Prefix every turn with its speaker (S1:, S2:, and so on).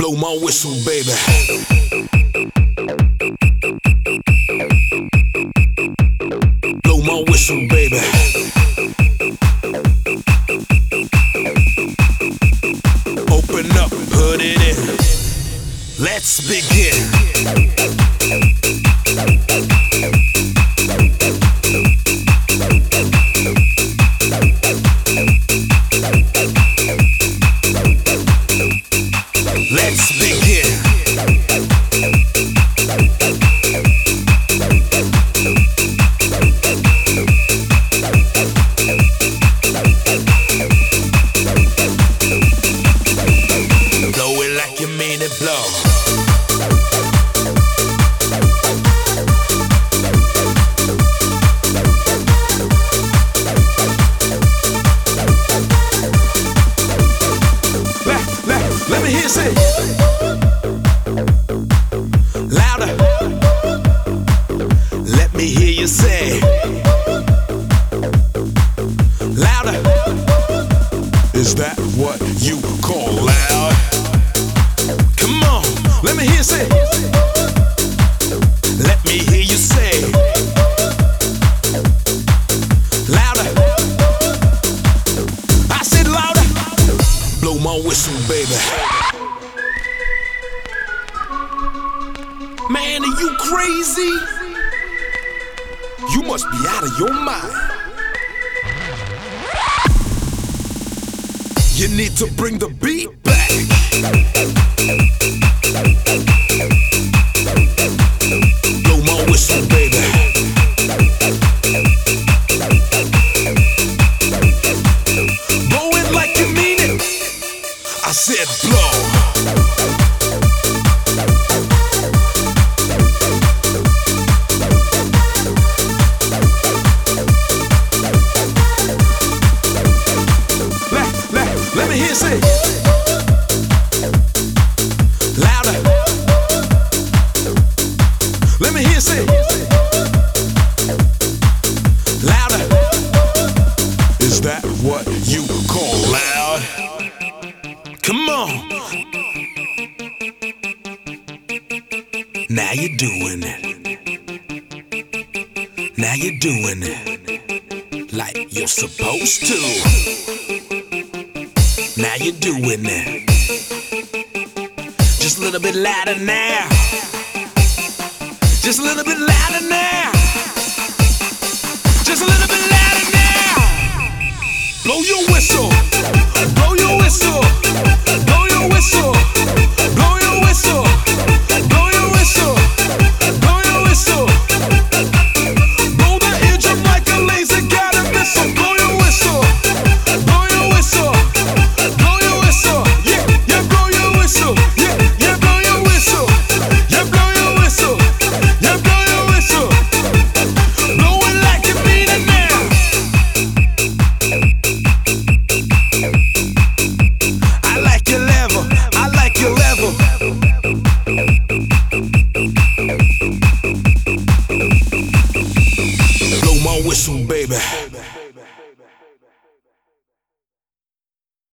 S1: Blow my whistle, baby. Blow my whistle, baby. Open up, put it in. Let's begin. Let's begin. Blow it like you mean it, blow. Let me hear you say louder. Let me hear you say louder. Is that what you call loud? Come on, let me hear you say. Let me hear you say louder. I said louder. Blow my whistle, baby. Man, are you crazy? You must be out of your mind. You need to bring the beat back. Blow my whistle, baby. Blow it like you mean it. I said blow. Let me hear you say louder. Let me hear you say louder. Is that what you call loud? Come on. Now you're doing it. Now you're doing it like you're supposed to. Now you're doing it. Just a little bit louder now. Just a little bit louder now. Just a little bit louder now. Blow your whistle. Blow your whistle. Blow your whistle.